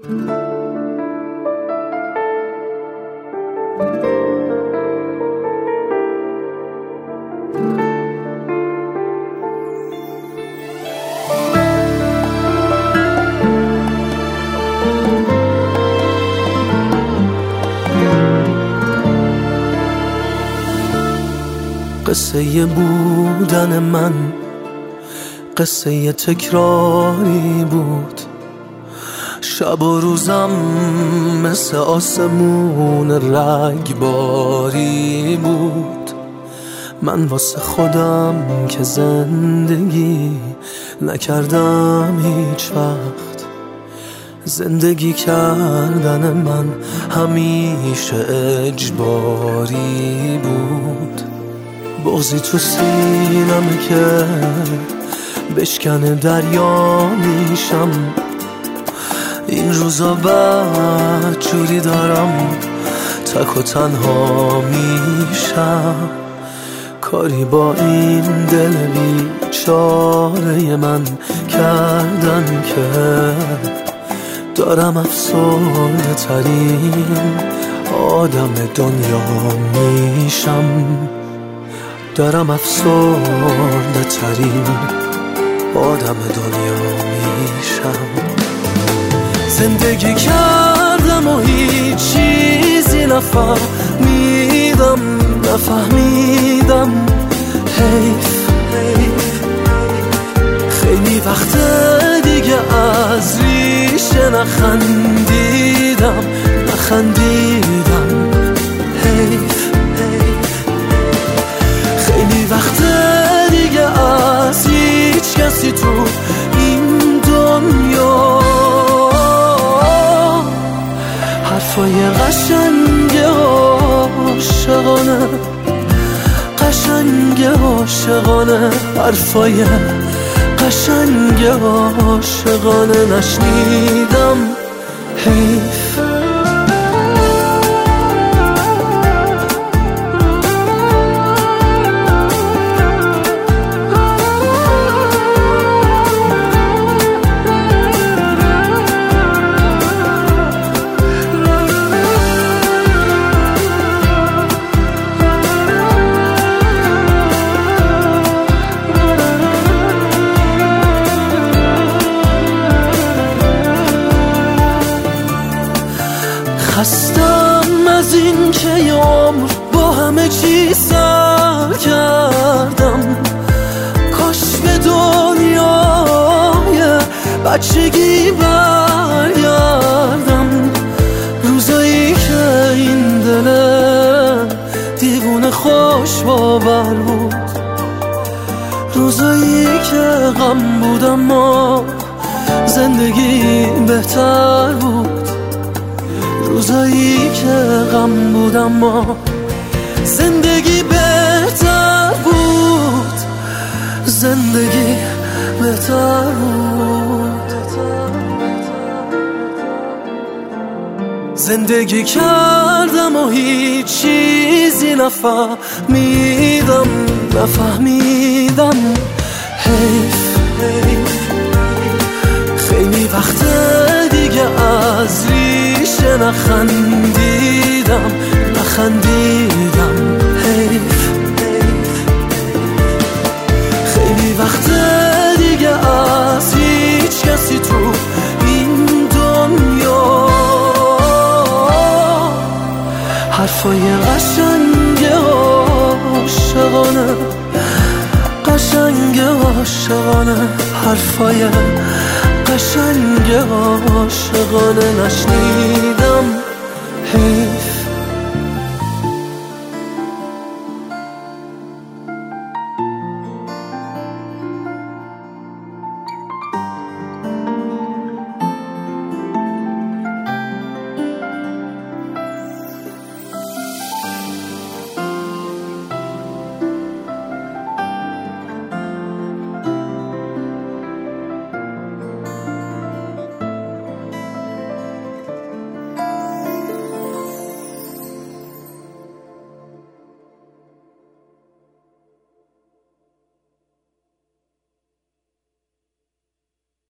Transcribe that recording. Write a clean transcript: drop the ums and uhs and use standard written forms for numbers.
قصه بودن من قصه تکراری بود، شب و روزم مثل آسمون رگباری بود. من واسه خودم که زندگی نکردم هیچ وقت، زندگی کردن من همیشه اجباری بود. بغضی تو سینمه که بشکنه دریا میشم، این روزا بعد جوری دارم تک و تنها میشم. کاری با این دل بیچاره من کردن که دارم افسرده ترین آدم دنیا میشم. دارم افسرده ترین آدم دنیا میشم. زندگی کردم و هیچ چیزی نفهمیدم حیف. خیلی وقت دیگه از ریشه نخندیدم حیف. خیلی وقت دیگه از هیچ کسی تو این دنیا حرفای قشنگ عاشقانه حرفای قشنگ عاشقانه نشنیدم حیف. خستم از این که یه عمر با همه چی سر کردم. کاش به دنیای بچگی برگردم. روزایی که این دل دیوونه خوش باور بود، روزایی که غم بود اما زندگی بهتر بود. روزایی که غم بود اما زندگی بهتر بود. زندگی بهتر بود. زندگی کردم و هیچ چیزی نفهمیدم حیف. خیلی وقت دیگه از ریشه نخندیدم حیف. خیلی وقت دیگه از هیچ کسی تو این دنیا حرفای قشنگ عاشقانه حرفای قشنگ عاشقانه نشنیدم حیف.